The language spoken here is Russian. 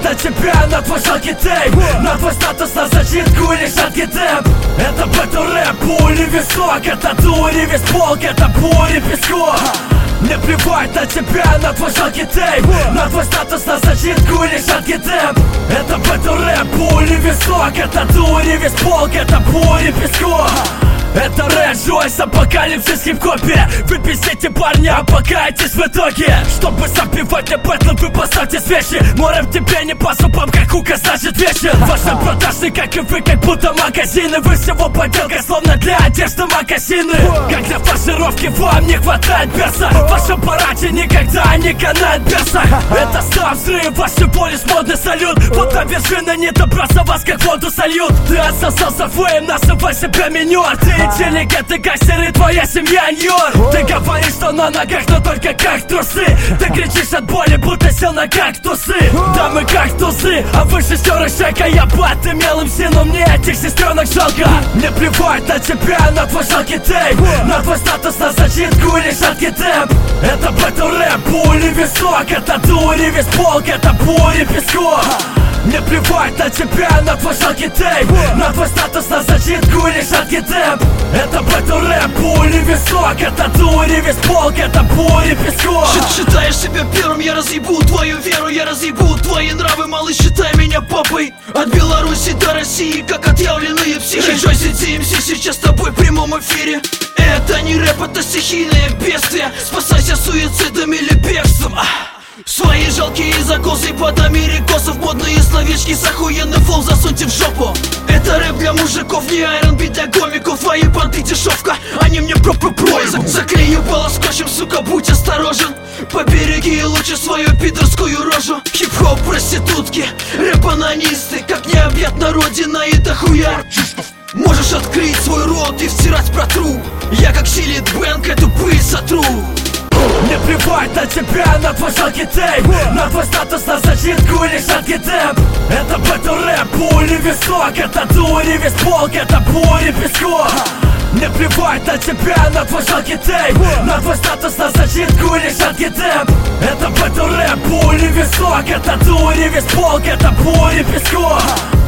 на тебя, на твой жалкий тейп, на твой статус, на зачитку или шаткий темп. Это бэтл рэп, пули висок, это дури, весь полк, это бури, песок. Мне плевать на тебя, на твой жалкий тейп, на твой статус, на зачитку или шаткий темп. Это бэтл рэп, пули висок, это дури, весь полк, это бури, песок. Это рэп, Джойс, апокалипсис в хип-хопе. Вы пиздите парня, а покаетесь в итоге. Чтобы забивать для бэтла, вы поставьте свечи. Мой рэп тебе не по зубам, как хука, значит вечен. Ваши продажи, как и вы, как будто магазины. Вы всего поделка, словно для одежды магазины. Как для фаршировки вам не хватает перса. В вашем аппарате никогда не канает перса. Это сам взрыв, ваш всего лишь модный салют. Вот на вершины не добраться, вас как воду сольют. Ты отсосался фейм, называй себя минер. Ты интеллигент, ты гангстер и твоя семья ньор. Ты говоришь, что на ногах, но только как трусы. Ты кричишь от боли, будто сел на кактусы. Да мы как тузы, а вы шестеры шайка. Я бат имел МС, но мне этих сестренок жалко. Мне плевать на тебя, на твой жалкий тейп, на твой статус, на зачитку или шаткий темп. Это бэтл рэп, пули висок, это дури, весь полк, это бури, песок. Мне плевать на тебя, на твой жалкий тейп, на твой статус, на зачитку или шаткий темп. Это бэтл рэп, пули висок, это дури, весь полк, это бури, песок. Считаешь себя первым, я разъебу твою веру, я разъебу твои нравы, малыш, считай меня папой. От Беларуси до России, как отъявленные психи. Джойси DMC сейчас с тобой в прямом эфире. Это не рэп, это стихийное бедствие. Спасайся суицидом или бегством. Свои жалкие закосы под америкосов. Модные словечки с охуенным флоу засуньте в жопу. Это рэп для мужиков, не R&B для гомиков. Твои понты дешевка, они мне про-про-про. Заклею полоскотчем, сука, будь осторожен. Побереги лучше свою пидорскую рожу. Хип-хоп проститутки, рэп-анонисты. Как необъятна родина и дохуя. Можешь открыть свой рот и втирать про тру. Я как Силит Бэнк эту пыль сотру. Мне плевать на тебя, на твой жалкий тейп, на твой статус, на зачитку или шаткий темп. Это бэтл рэп, пули висок, это дури, весь полк, это бури, песок. Мне плевать на тебя, на твой жалкий тейп, на твой статус, на зачитку или шаткий темп. Это бэтл рэп, пули висок, это дури, весь полк, это бури, песок.